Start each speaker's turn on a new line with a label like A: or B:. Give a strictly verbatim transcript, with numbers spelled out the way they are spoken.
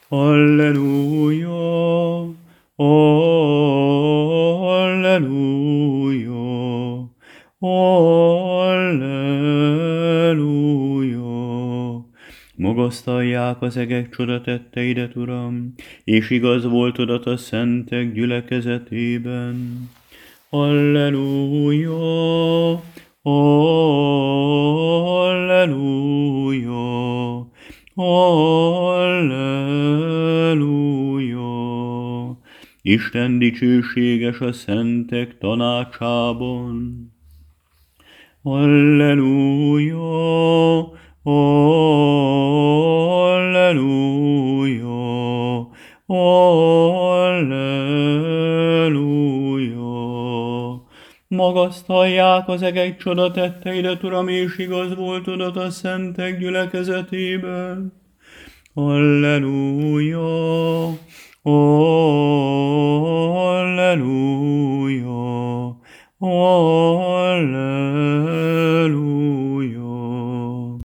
A: Halleluja, halleluja, halleluja. Magasztalják az egek csodatetteidet, Uram, és igaz voltodat a szentek gyülekezetében. Halleluja, halleluja, halleluja. Isten dicsőséges a szentek tanácsában. Halleluja, halleluja, halleluja. Magasztalják az egek csodatetteidet, Uram, és igaz voltodat a szentek gyülekezetében. Halleluja, halleluja, halleluja.